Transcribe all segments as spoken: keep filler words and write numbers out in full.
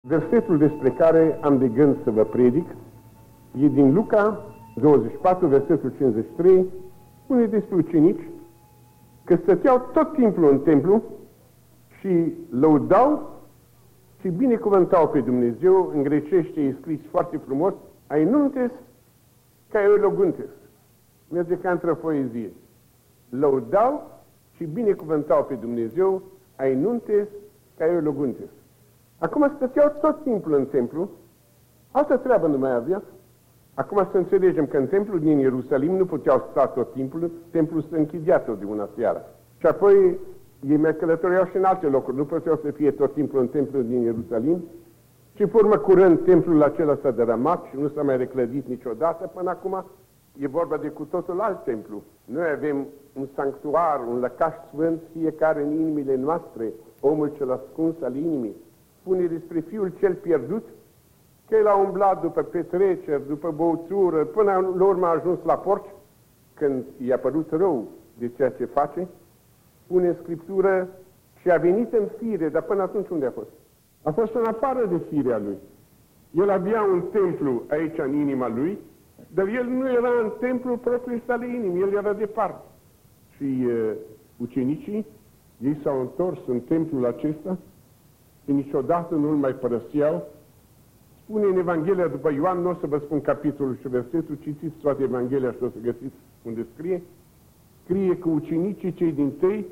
Versetul despre care am de gând să vă predic e din Luca douăzeci și patru, versetul cincizeci și trei, spune despre ucenici că stăteau tot timpul în templu și lăudau și binecuvântau pe Dumnezeu. În grecește e scris foarte frumos, ainuntes ca eologuntes. Merge ca într-o poezie. Lăudau și binecuvântau pe Dumnezeu, ainuntes ca eologuntes. Acum stăteau tot timpul în templu, altă treabă nu mai avea. Acum să înțelegem că în templul din Ierusalim nu puteau sta tot timpul, templul se închidea tot de una seara. Și apoi ei mai călătoreau și în alte locuri, nu puteau să fie tot timpul în templul din Ierusalim. Și pe urmă curând templul acela s-a dărâmat și nu s-a mai reclădit niciodată până acum. E vorba de cu totul alt templu. Noi avem un sanctuar, un lăcaș sfânt, fiecare în inimile noastre, omul cel ascuns al inimii. Spune despre fiul cel pierdut că el a umblat după petreceri, după băutură, până la urmă a ajuns la porci, când i-a părut rău de ceea ce face. Spune în Scriptură și a venit în fire, dar până atunci unde a fost? A fost în afară de firea lui. El avea un templu aici în inima lui, dar el nu era în templul propriu sale inimi, el era departe. Și uh, ucenicii, ei s-au întors în templul acesta și niciodată nu îl mai părăseau. Spune în Evanghelia după Ioan, nu o să vă spun capitolul și versetul, citiți toate Evanghelia și o să găsiți unde scrie. Scrie că ucenicii cei dintâi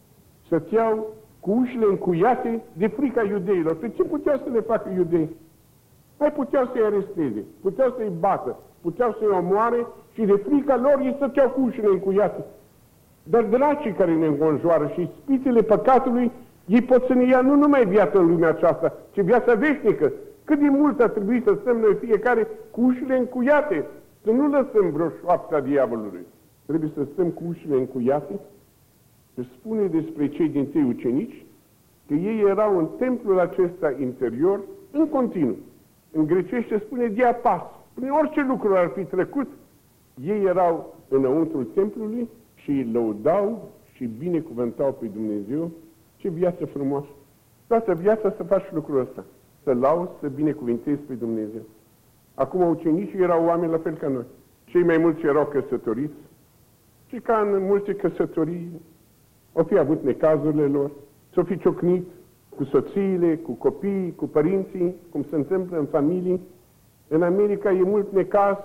stăteau cu ușile încuiate de frica iudeilor. Pe ce puteau să le facă iudei? Mai puteau să-i aresteze, puteau să-i bată, puteau să-i omoare și de frica lor ei stăteau cu ușile încuiate. Dar dracii care ne înconjoară și spițele păcatului, ei pot să ne ia nu numai viața în lumea aceasta, ci viața veșnică. Cât de mult a trebuit să stăm noi fiecare cu ușile încuiate, să nu lăsăm vreo șoaptă a diavolului. Trebuie să stăm cu ușile încuiate. Și spune despre cei dintâi ucenici că ei erau în templul acesta interior în continuu. În grecește spune diapas. Prin orice lucru ar fi trecut, ei erau înăuntrul templului și îi lăudau și binecuvântau pe Dumnezeu. Ce viață frumoasă! Toată viața să faci lucrul ăsta. Să lauzi, să binecuvintezi pe Dumnezeu. Acum ucenicii erau oameni la fel ca noi. Cei mai mulți erau căsătoriți și ca în multe căsătorii au fi avut necazurile lor, s-au fi ciocnit cu soțiile, cu copiii, cu părinții, cum se întâmplă în familii. În America e mult necaz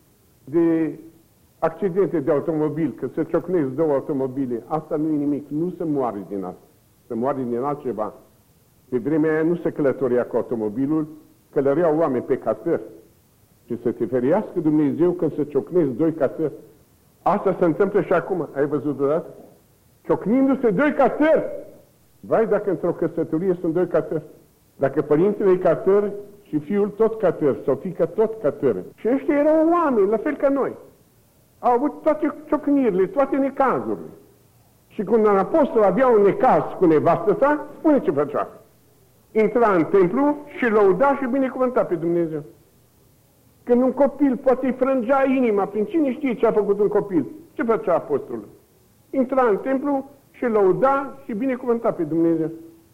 de accidente de automobil, că se ciocnesc două automobile. Asta nu e nimic, nu se moare din asta, se moare din altceva. Pe vremea aia nu se călătorea cu automobilul, călăreau oameni pe casări. Și să te ferească Dumnezeu când se ciocnesc doi casări. Asta se întâmplă și acum. Ai văzut odată? Ciocnindu-se doi casări. Vai dacă într-o căsătorie sunt doi casări. Dacă părintele e casăr și fiul tot casăr, sau fiica tot casăr. Și ăștia erau oameni, la fel ca noi. Au avut toate ciocnirile, toate necazurile. Și când un apostol avea un necaz cu nevastă sa, spune ce făcea. Intra în templu și lăuda și binecuvânta pe Dumnezeu. Când un copil poate îi frângea inima, prin cine știe ce a făcut un copil? Ce făcea apostolul? Intra în templu și lăuda și binecuvânta pe Dumnezeu.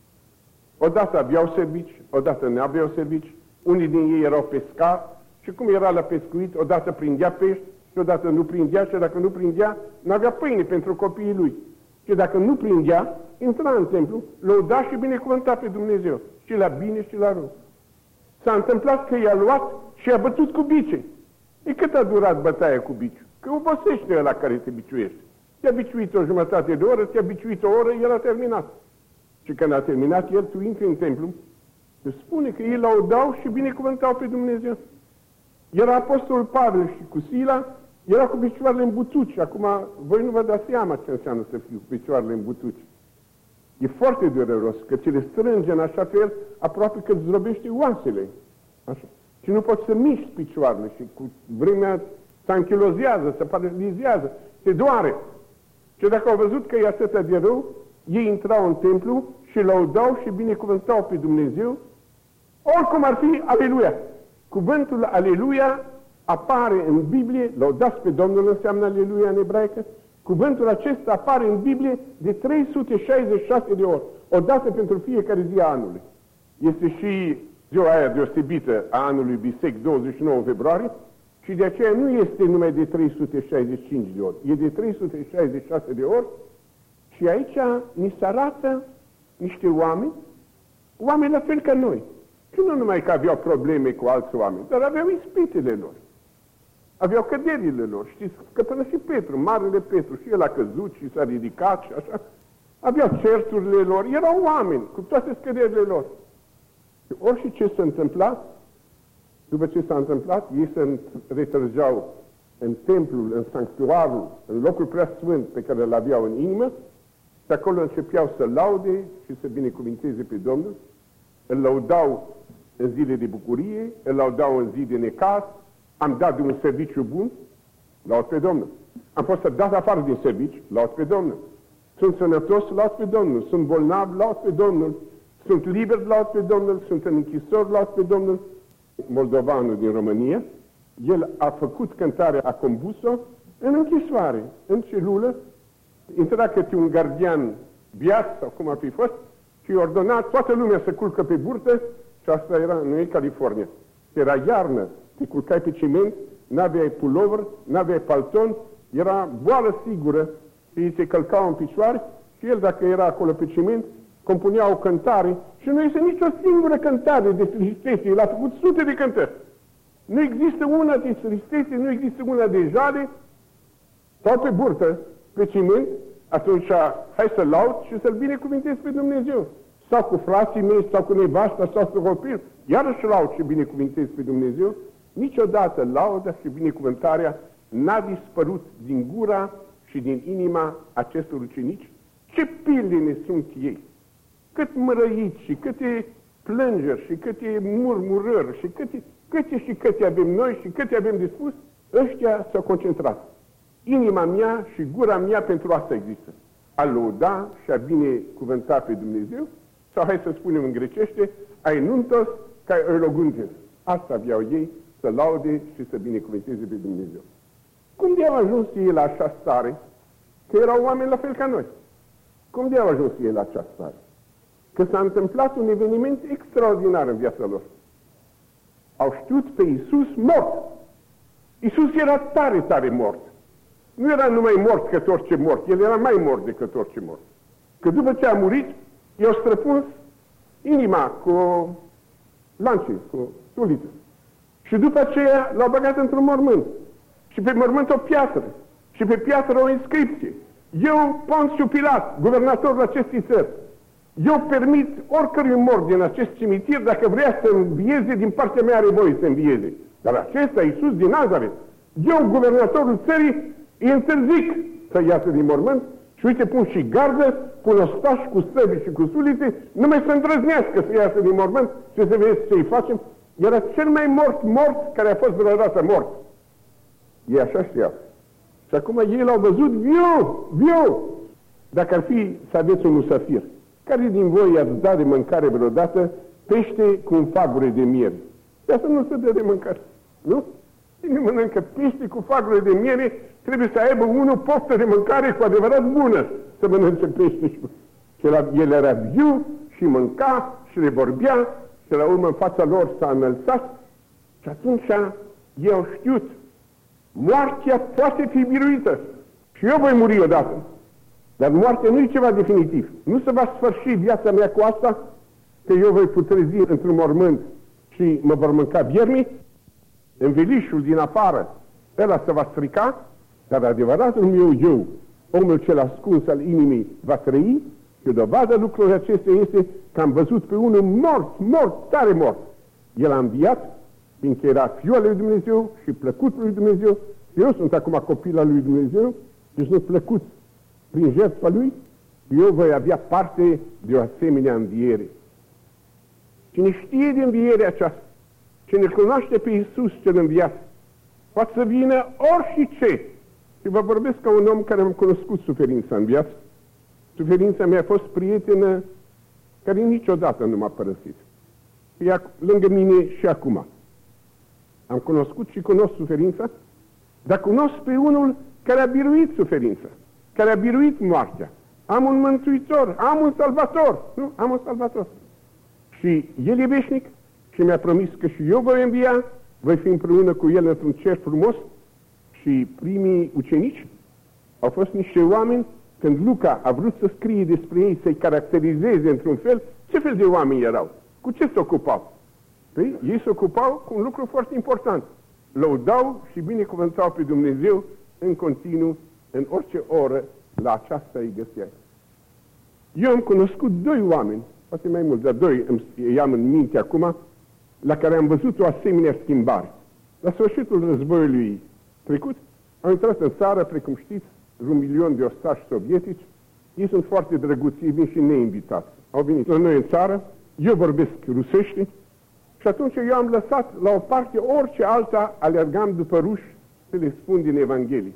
Odată aveau servici, odată nu aveau servici. Unii din ei erau pescari și cum era la pescuit, odată prindea pești și odată nu prindea și dacă nu prindea, nu avea pâine pentru copiii lui. Și dacă nu prindea, intra în templu, lăuda și binecuvânta pe Dumnezeu. Și la bine și la rău. S-a întâmplat că i-a luat și i-a bătut cu bice. E cât a durat bătaia cu biciul? Că obosește ăla care te biciuiește. Te-a biciuit o jumătate de oră, te-a biciuit o oră, el a terminat. Și când a terminat, el, tu intri în templu, se spune că ei lăudau și binecuvântau pe Dumnezeu. Era apostolul Pavel și cu Sila, era cu picioarele în butuci. Acum, voi nu vă dați seama ce înseamnă să fiu cu picioarele în butuci. E foarte dureros, că ți le strânge în așa fel, aproape că îți zdrobește oasele. Așa. Și nu poți să miști picioarele și cu vremea se anchilozează, se paralizează, se doare. Și dacă au văzut că e atâta de rău, ei intrau în templu și lăudau și binecuvântau pe Dumnezeu. Oricum ar fi, aleluia! Cuvântul aleluia apare în Biblie, lăudați pe Domnul înseamnă aleluia în ebraică, cuvântul acesta apare în Biblie de trei sute șaizeci și șase de ori, odată pentru fiecare zi a anului. Este și ziua aia deosebită a anului bisect, douăzeci și nouă februarie, și de aceea nu este numai de trei sute șaizeci și cinci de ori, e de trei sute șaizeci și șase de ori. Și aici ni se arată niște oameni, oameni la fel ca noi. Și nu numai că aveau probleme cu alți oameni, dar aveau ispitele lor. Aveau căderile lor. Știți că până și Petru, marele Petru, și el a căzut și s-a ridicat și așa. Aveau certurile lor, erau oameni cu toate scăderile lor. Și orice ce s-a întâmplat, după ce s-a întâmplat, ei se retrăgeau în templul, în sanctuarul, în locul prea sfânt pe care îl aveau în inimă, și acolo începeau să laude și să binecuvinteze pe Domnul. Îl laudau în zile de bucurie, îl laudau în zi de necaz. Am dat de un serviciu bun, laud pe Domnul. Am fost dat afară din serviciu, laud pe Domnul. Sunt sănătos, laud pe Domnul. Sunt bolnav, laud pe Domnul. Sunt liber, laud pe Domnul. Sunt în închisori, laud pe Domnul. Moldovanul din România, el a făcut cântarea, a compus-o în închisoare, în celulă. Intra câte un gardian biat, sau cum ar fi fost, și ordona toată lumea să culcă pe burtă, și asta era, nu e California. Era iarnă, te culcai pe ciment, n-aveai pulover, n-aveai palton, era boală sigură și îi se călcau în picioare și el, dacă era acolo pe ciment, compunea o cântare și nu este nicio singură cântare de tristețe, el a făcut sute de cântări. Nu există una de tristețe, nu există una de jale, sau pe burtă, pe ciment, atunci hai să laud și să-L binecuvintez pe Dumnezeu. Sau cu frații mei, sau cu nevasta, sau cu copil, iarăși laud și binecuvintez pe Dumnezeu. Niciodată lauda și binecuvântarea n-a dispărut din gura și din inima acestor ucenici. Ce pildene sunt ei! Cât mărăiți și câte plângeri și câte murmurări și câte, câte și câte avem noi și câte avem de spus, ăștia s-au concentrat. Inima mea și gura mea pentru asta există. A lăuda și a binecuvânta pe Dumnezeu, sau hai să spunem în grecește, ai nuntos ca eloguntes. Asta aveau ei, să laude și să binecuvânteze pe Dumnezeu. Cum de au ajuns ei la așa stare? Că erau oameni la fel ca noi. Cum de au ajuns ei la această stare? Că s-a întâmplat un eveniment extraordinar în viața lor. Au știut pe Iisus mort. Iisus era tare, tare mort. Nu era numai mort cât orice mort, El era mai mort decât orice mort. Că după ce a murit, i-au străpuns inima cu lance, cu suliță. Și după aceea l-au băgat într-un mormânt. Și pe mormânt o piatră. Și pe piatră o inscripție. Eu, Ponțiu Pilat, guvernatorul acestei țări, eu permit oricărui mort din acest cimitir, dacă vrea să învieze, din partea mea are voie să învieze. Dar acesta, Iisus din Nazaret, eu, guvernatorul țării, îi interzic să iasă din mormânt și uite, pun și gardă, pun ostași cu săbi și cu sulițe, numai să îndrăznească să iasă din mormânt și să vezi ce-i facem. Era cel mai mort mort care a fost vreodată mort. Ei așa știau. Și acum ei l-au văzut viu, viu. Dacă ar fi să aveți un musafir, care din voi i-ați dat de mâncare vreodată pește cu un fagure de miere? De asta nu se dă de mâncare, nu? Cine mănâncă pește cu fagure de miere, trebuie să aibă unul poftă de mâncare cu adevărat bună să mănânce pește. Și el era viu și mânca și le vorbea și la urmă în fața lor s-a înălțat și atunci ei au știut, moartea poate fi biruită și eu voi muri odată. Dar moartea nu e ceva definitiv. Nu se va sfârși viața mea cu asta, că eu voi putrezi într-un mormânt și mă vor mânca viermii, învelișul din afară, ăla se va strica, dar adevăratul meu eu, omul cel ascuns al inimii, va trăi și dovada lucrurilor acestea este că am văzut pe unul mort, mort, tare mort. El a înviat, fiindcă era Fiul al lui Dumnezeu și plăcut lui Dumnezeu. Eu sunt acum copil al lui Dumnezeu și sunt plăcut prin jertfa lui, eu voi avea parte de o asemenea înviere. Cine știe de învierea aceasta, cine cunoaște pe Iisus cel înviat, poate să vină orice. Și vă vorbesc ca un om care am cunoscut suferința în viață. Suferința mea a fost prietenă care niciodată nu m-a părăsit. E lângă mine și acum. Am cunoscut și cunosc suferința, dar cunosc pe unul care a biruit suferința, care a biruit moartea. Am un mântuitor, am un salvator, nu? Am un salvator. Și El e veșnic și mi-a promis că și eu voi învia, voi fi împreună cu el într-un cer frumos. Și primii ucenici au fost niște oameni, când Luca a vrut să scrie despre ei, să-i caracterizeze într-un fel, ce fel de oameni erau? Cu ce se ocupau? Păi, ei se ocupau cu un lucru foarte important. Lăudau și binecuvântau pe Dumnezeu în continuu, în orice oră, la aceasta îi găseai. Eu am cunoscut doi oameni, poate mai mult, dar doi îi am în minte acum, la care am văzut o asemenea schimbare. La sfârșitul războiului trecut, au intrat în țară, precum știți, un milion de ostași sovietici. Ei sunt foarte drăguți, ei vin și neinvitați. Au venit la noi în țară, eu vorbesc rusește și atunci eu am lăsat la o parte orice alta, alergam după ruși să le spun din Evanghelie.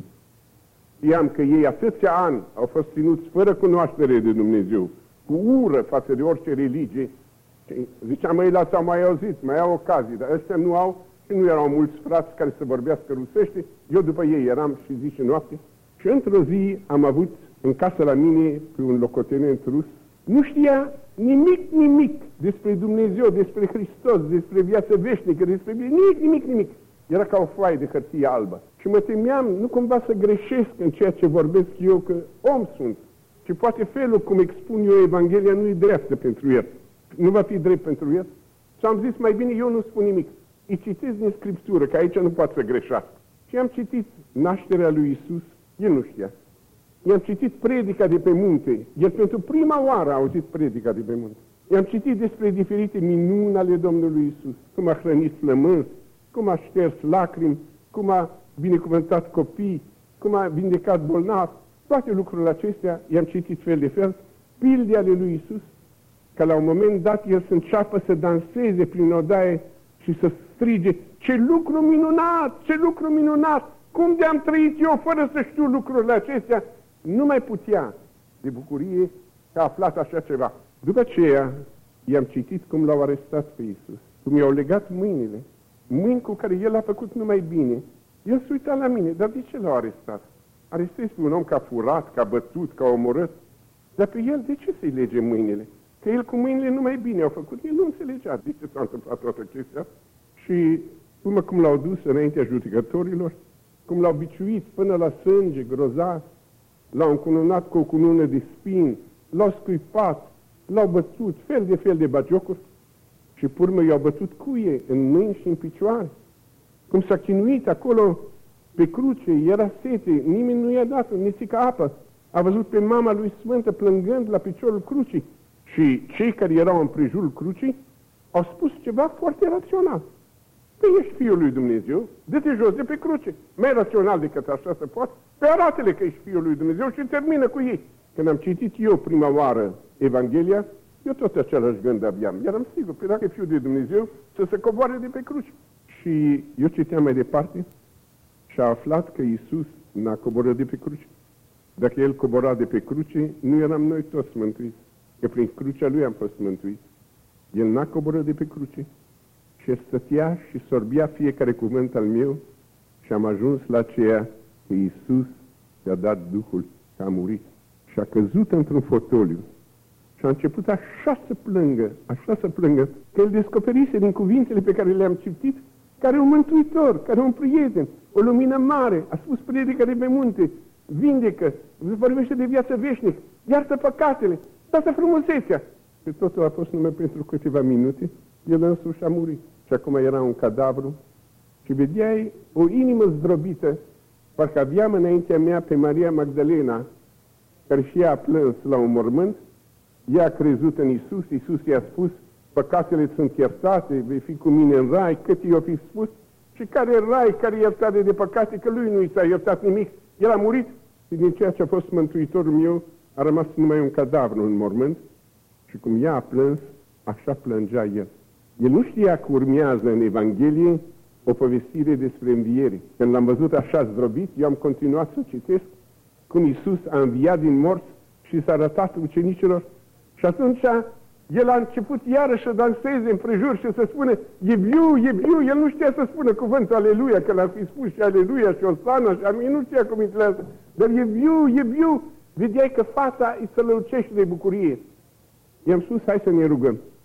Știam că ei atâția ani au fost ținuți fără cunoaștere de Dumnezeu, cu ură față de orice religie. Și ziceam, măi, la s-au mai auzit, mai au ocazii, dar ăștia nu au și nu erau mulți frați care să vorbească rusește. Eu după ei eram și zi și noapte. Și într-o zi am avut în casă la mine pe un locotenent rus. Nu știa nimic, nimic despre Dumnezeu, despre Hristos, despre viață veșnică, despre nimic, nimic, nimic. Era ca o foaie de hârtie albă. Și mă temeam nu cumva să greșesc în ceea ce vorbesc eu, că om sunt. Și poate felul cum expun eu Evanghelia nu e dreaptă pentru el. Nu va fi drept pentru el. Și am zis, mai bine eu nu spun nimic. Îi citesc din Scriptură, că aici nu poate să greșească. Și am citit nașterea lui Iisus. El nu știa. I-am citit predica de pe munte. El pentru prima oară a auzit predica de pe munte. I-am citit despre diferite minuni ale Domnului Iisus. Cum a hrănit flămânzi, cum a șters lacrimi, cum a binecuvântat copii, cum a vindecat bolnavi. Toate lucrurile acestea i-am citit fel de fel. Pilde ale lui Iisus, că la un moment dat el să înceapă să danseze prin odaie și să strige, ce lucru minunat, ce lucru minunat! Cum de-am trăit eu fără să știu lucrurile acestea? Nu mai putea de bucurie că a aflat așa ceva. După aceea i-am citit cum l-au arestat pe Iisus, cum i-au legat mâinile, mâini cu care el a făcut numai bine. El se uita la mine, dar de ce l-au arestat? Arestezi pe un om că a furat, că a bătut, că a omorât, dar pe el de ce să-i lege mâinile? Că el cu mâinile numai bine au făcut, el nu înțelegea de ce s-a întâmplat toată chestia. Și urmă cum l-au dus înaintea judecătorilor, cum l-au biciuit până la sânge grozav, l-au încununat cu o cunună de spini, l-au scuipat, l-au bătut, fel de fel de bagiocuri și pe urmă i-au bătut cuie în mâini și în picioare. Cum s-a chinuit acolo pe cruce, era sete, nimeni nu i-a dat o nițică apă. A văzut pe mama lui Sfântă plângând la piciorul crucii și cei care erau în prejurul crucii au spus ceva foarte rațional. Păi ești Fiul lui Dumnezeu, dă-te jos de pe cruce. Mai rațional decât așa se poate. Păi arată-le că ești Fiul lui Dumnezeu și termină cu ei. Când am citit eu prima oară Evanghelia, eu tot același gând aveam. Eram sigur, pe dacă e Fiul de Dumnezeu, să se coboare de pe cruce. Și eu citeam mai departe și a aflat că Iisus n-a coborât de pe cruce. Dacă El cobora de pe cruce, nu eram noi toți mântuiți. Că prin crucea Lui am fost mântuiți. El n-a coborât de pe cruce. Și stătea și sorbia fiecare cuvânt al meu și am ajuns la aceea că Iisus i-a dat Duhul, că a murit. Și a căzut într-un fotoliu și a început așa să plângă, așa să plângă, că el descoperise din cuvintele pe care le-am citit, care un mântuitor, care un prieten, o lumină mare, a spus predică de pe munte, vindecă, vorbește de viață veșnică, iartă păcatele, toată frumusețea. Și totul a fost numai pentru câteva minute, el însuși a murit. Și acum era un cadavru și vedeai o inimă zdrobită, parcă aveam înaintea mea pe Maria Magdalena, care și ea a plâns la un mormânt, ea a crezut în Iisus, Iisus i-a spus, păcatele sunt iertate, vei fi cu mine în rai, cât i-o fi spus, și care rai, care iertare de păcate, că lui nu i s-a iertat nimic, el a murit și din ceea ce a fost mântuitorul meu a rămas numai un cadavru în mormânt și cum ea a plâns, așa plângea el. El nu știa că urmează în Evanghelie o povestire despre înviere. Când l-am văzut așa zdrobit, eu am continuat să citesc cum Iisus a înviat din morți și s-a arătat ucenicilor și atunci el a început iarăși să danseze împrejur și să spună, e viu, e viu, el nu știa să spună cuvântul aleluia, că l-ar fi spus și aleluia și osana și amin, nu știa cuvintele astea, dar e viu, e viu, vedeai că fața îi se lăucește de bucurie. I-am spus, hai să ne rugăm.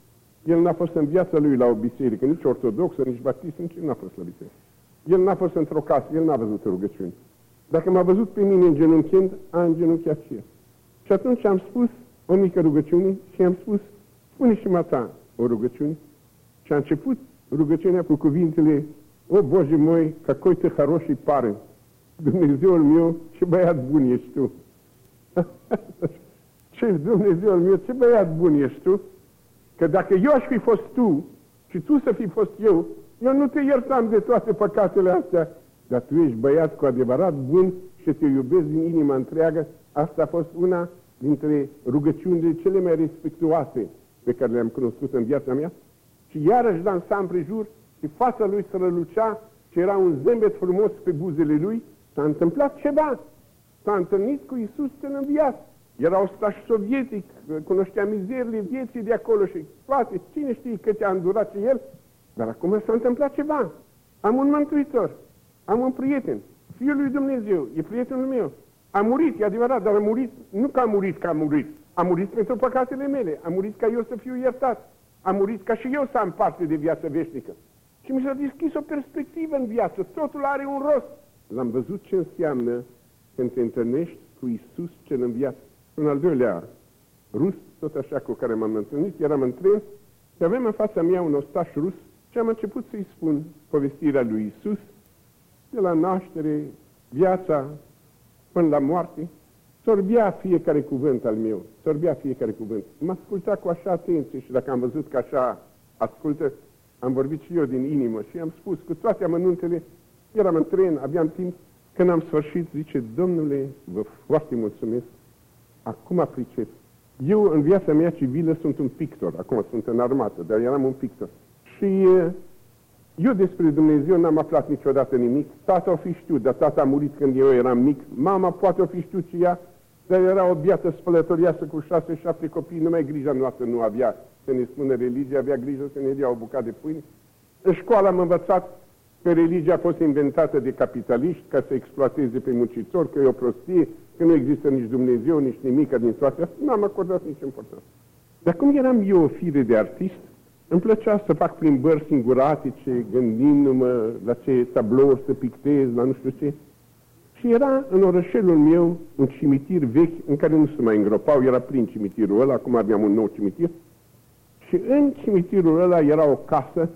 El n-a fost în viața lui la o biserică, nici ortodoxă, nici baptistă, nici n-a fost la biserică. El n-a fost într-o casă, el n-a văzut rugăciuni. Dacă m-a văzut pe mine îngenunchind, a îngenunchiat și el. Și atunci am spus o mică rugăciune și am spus, spune și mata o rugăciune. Și a început rugăciunea cu cuvintele, o, Bože moj, какой ты хороший парень, Dumnezeul meu, ce băiat bun ești tu. Ce, Dumnezeul meu, ce băiat bun ești tu, că dacă eu aș fi fost tu și tu să fi fost eu, eu nu te iertam de toate păcatele astea, dar tu ești băiat cu adevărat bun și te iubesc din inima întreagă. Asta a fost una dintre rugăciunile cele mai respectuoase pe care le-am cunoscut în viața mea. Și iarăși dansa împrejur și fața lui strălucea și era un zâmbet frumos pe buzele lui. S-a întâmplat ceva. S-a întâlnit cu Iisus cel înviat. Era ostaș sovietic, cunoștea mizerile vieții de acolo și toate. Cine știe câte a îndurat și el? Dar acum s-a întâmplat ceva. Am un mântuitor, am un prieten, Fiul lui Dumnezeu, e prietenul meu. A murit, e adevărat, dar a murit, nu că a murit că a murit. A murit pentru păcatele mele, a murit ca eu să fiu iertat. A murit ca și eu să am parte de viață veșnică. Și mi s-a deschis o perspectivă în viață, totul are un rost. L-am văzut ce înseamnă când te întâlnești cu Iisus cel înviat. Un al doilea rus, tot așa cu care m-am întâlnit, eram în tren și aveam în fața mea un ostaș rus și am început să-i spun povestirea lui Iisus, de la naștere, viața, până la moarte. Sorbea fiecare cuvânt al meu, sorbea fiecare cuvânt. Mă asculta cu așa atenție și dacă am văzut că așa ascultă, am vorbit și eu din inimă și am spus cu toate amănuntele, eram în tren, aveam timp, când am sfârșit, zice, Domnule, vă foarte mulțumesc, acum pricep. Eu, în viața mea civilă, sunt un pictor, acum sunt în armată, dar eram un pictor. Și eu despre Dumnezeu n-am aflat niciodată nimic. Tata o fi știut, dar tata a murit când eu eram mic. Mama poate o fi știut și ea, dar era o biată spălătoriasă cu șase, șapte copii, numai grija noastră nu avea să ne spună religia, avea grijă să ne dea o bucată de pâine. În școală am învățat că religia a fost inventată de capitaliști ca să exploateze pe muncitori, că e o prostie, că nu există nici Dumnezeu, nici nimic din toate astea. N-am acordat nici importanță. Dar cum eram eu o fire de artist, îmi plăcea să fac plimbări singuratice, gândindu-mă la ce tablouri să pictez, la nu știu ce. Și era în orășelul meu un cimitir vechi în care nu se mai îngropau, era plin cimitirul ăla, acum aveam un nou cimitir. Și în cimitirul ăla era o casă,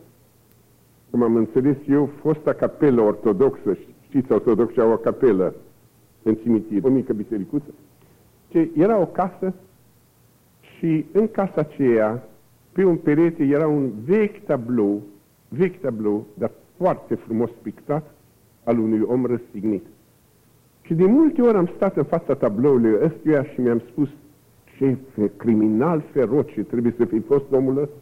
cum am înțeles eu, fosta capelă ortodoxă, știți, ortodoxi au o capelă în cimitir, o mică bisericuță. Ce era o casă și în casa aceea, pe un perete era un vechi tablou, vechi tablou, dar foarte frumos pictat, al unui om răstignit. Și de multe ori am stat în fața tabloului ăstuia și mi-am spus, ce criminal feroce trebuie să fi fost omul ăsta.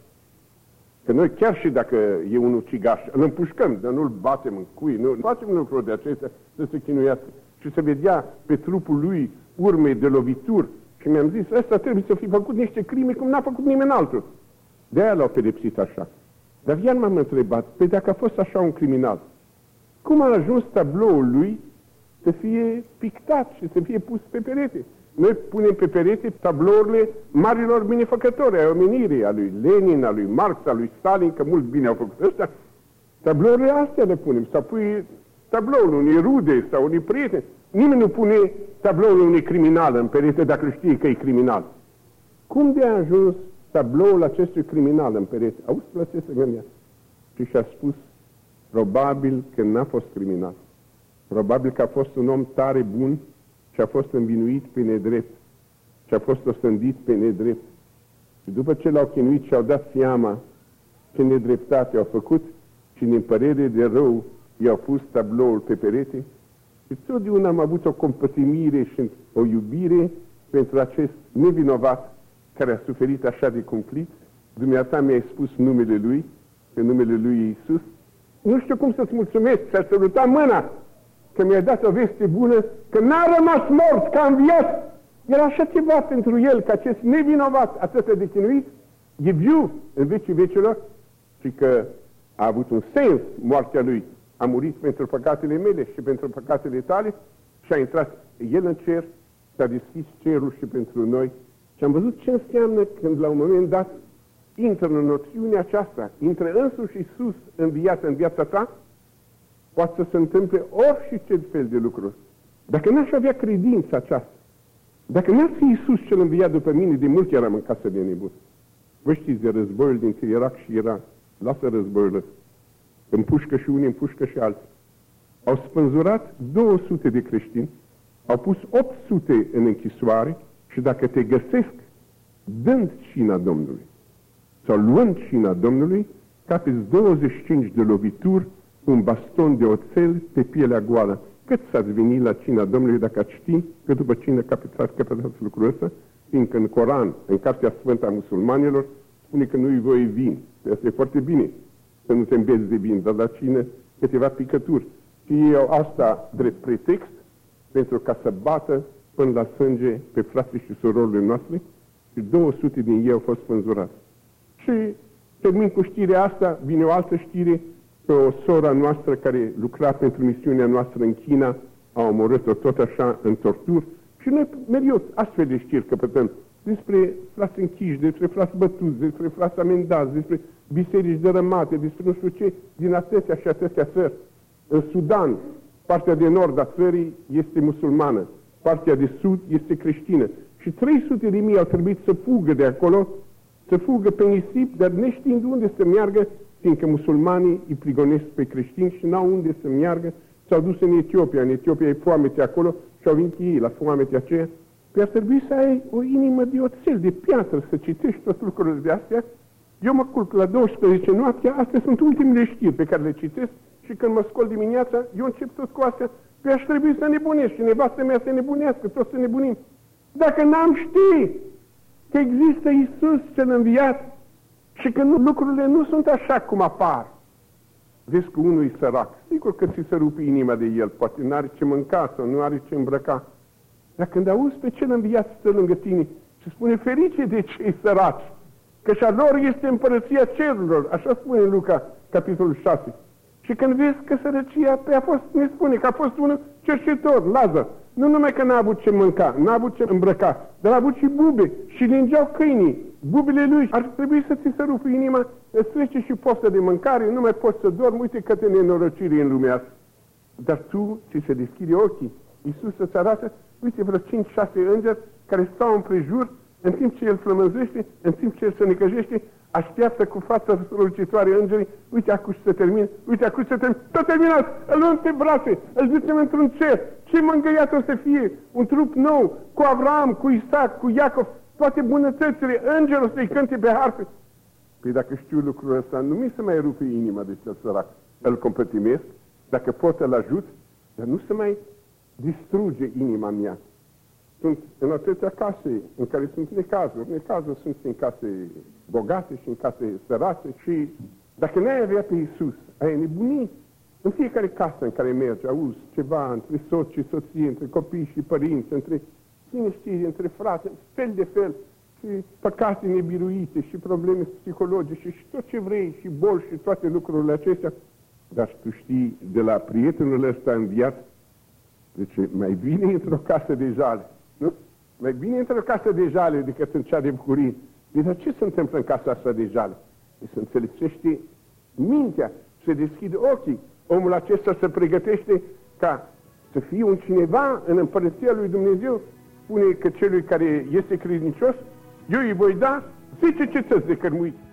Că noi chiar și dacă e un ucigaș, îl împușcăm, dar nu-l batem în cui, nu facem lucruri de acestea să se chinuiască. Și să vedea pe trupul lui urme de lovituri. Și mi-am zis, ăsta trebuie să fi făcut niște crime cum n-a făcut nimeni altul. De-aia l-au pedepsit așa. Dar iar m-am întrebat, pe dacă a fost așa un criminal, cum a ajuns tabloul lui să fie pictat și să fie pus pe perete? Noi punem pe perete tablourile marilor binefăcători ai omenirii, a lui Lenin, a lui Marx, a lui Stalin, că mulți bine au făcut ăsta. Tablourile astea le punem. Sau pui tabloul unui rude sau unui prieten. Nimeni nu pune tabloul unui criminal în perete dacă știe că e criminal. Cum de a ajuns tabloul acestui criminal în perete? Auzi la ce se gândea? Și și-a spus, probabil că n-a fost criminal. Probabil că a fost un om tare bun și a fost învinuit pe nedrept. Și a fost osândit pe nedrept. Și după ce l-au chinuit și au dat seama ce nedreptate au făcut și din părere de rău i-au pus tabloul pe perete, și totdeauna am avut o compătimire și o iubire pentru acest nevinovat care a suferit așa de cumplit. Dumneata mi-ai spus numele lui, că numele lui e Iisus. Nu știu cum să-ți mulțumesc, ți-a sărutat mâna, că mi-ai dat o veste bună, că n-a rămas mort, că a înviat. Era așa ceva pentru el, că acest nevinovat, atât de chinuit, e viu în vecii vecilor și că a avut un sens moartea lui. A murit pentru păcatele mele și pentru păcatele tale și a intrat el în cer, s-a deschis cerul și pentru noi. Și am văzut ce înseamnă când la un moment dat intră în noțiunea aceasta, intră însuși Iisus în viața, în viața ta, poate să se întâmple orice fel de lucruri. Dacă n-aș avea credința aceasta, dacă n-ar fi Iisus cel înviat după mine, de mult eram în casă de nebun. Vă știți de războiul dintre Irak și Iran. Lasă războiul ăsta. Împușcă și unii, împușcă și alții. Au spânzurat două sute de creștini, au pus opt sute în închisoare și dacă te găsesc dând cina Domnului sau luând cina Domnului, capeți douăzeci și cinci de lovituri, un baston de oțel pe pielea goală. Cât s-ați venit la cina Domnului dacă ați ști că după cină capetați, capetați lucrul ăsta, fiindcă în Coran, în Cartea Sfântă a musulmanilor, spune că nu-i voie vin. Asta e foarte bine, să nu te îmbezi de vin, dar la cină câteva picături. Și ei au asta drept pretext pentru ca să bată până la sânge pe frații și surorile noastre și două sute din ei au fost spânzurați. Și termin cu știrea asta, vine o altă știre, că o sora noastră care lucra pentru misiunea noastră în China a omorât-o tot așa în torturi și noi mereu astfel de știri căpătăm despre frați închiși, despre frați bătuți, despre frați amendați, despre biserici dărâmate, despre nu știu ce, din atâtea și atâtea țări. În Sudan, partea de nord a țării este musulmană, partea de sud este creștină. Și trei sute de mii au trebuit să fugă de acolo, să fugă pe nisip, dar neștiind unde să meargă, fiindcă musulmanii îi prigonesc pe creștini și n-au unde să meargă, s-au dus în Etiopia. În Etiopia e foamete acolo și au venit ei la foamete aceea. Păi ar trebui să ai o inimă de oțel, de piatră, să citești tot lucrurile de astea. Eu mă culc la douăsprezece noaptea, astea sunt ultimele știri pe care le citesc și când mă scol dimineața, eu încep tot cu astea. Păi aș trebui să nebunesc și nevastă mea să nebunească, toți să nebunim. Dacă n-am ști că există Iisus cel înviat și că nu, lucrurile nu sunt așa cum apar. Vezi că unul e sărac, sigur că ți se rupe inima de el, poate n-are ce mânca sau nu are ce îmbrăca. Dar când auzi pe cel înviat stă lângă tine și spune ferice de cei săraci, că și-a lor este împărăția cerurilor, așa spune Luca, capitolul șase. Și când vezi că sărăcia, pe a fost, ne spune că a fost unul cerșetor, Lazar. Nu numai că n-a avut ce mânca, n-a avut ce îmbrăca, dar a avut și bube și lingeau câinii. Bubele lui ar trebui să ți se rupă inima, îți trece și poftă de mâncare, nu mai poți să dormi, uite câte nenorociri în lumea asta. Dar tu, ți se deschide ochii, Iisus îți arată, uite vreo cinci șase îngeri care stau împrejur, în timp ce el flămânzește, în timp ce el se necăjește, așteaptă cu fața strălucitoare îngerii, uite acum să termin, uite acum să termin, tot terminat, îl luăm pe brațe, îl ducem într-un cer, ce mângâiat o să fie, un trup nou, cu Avram, cu Isaac, cu Iacov, toate bunătățile, îngerul să-i cânte pe harfe. Păi dacă știu lucrul ăsta, nu mi se mai rupe inima de cel sărac, îl compătimesc, dacă pot îl ajut, dar nu se mai distruge inima mea. Sunt în atâtea case în care sunt necazuri. Necazuri sunt în case bogate și în case sărace și dacă n-ai avea pe Iisus, ai nebunit. În fiecare casă în care mergi, auzi ceva între soț și soție, între copii și părinți, între cine știe, între frate, fel de fel, și păcate nebiruite și probleme psihologice și tot ce vrei, și boli și toate lucrurile acestea. Dar tu știi de la prietenul ăsta înviat, deci mai bine într-o casă de jale. Nu? Mai bine într-o casă de jale decât în cea de bucurie. Dar ce se întâmplă în casa asta de jale? Se înțelegește mintea, se deschide ochii. Omul acesta se pregătește ca să fie un cineva în împărăția lui Dumnezeu. Spune că celui care este credincios, eu îi voi da zece cetăți de cărmuit.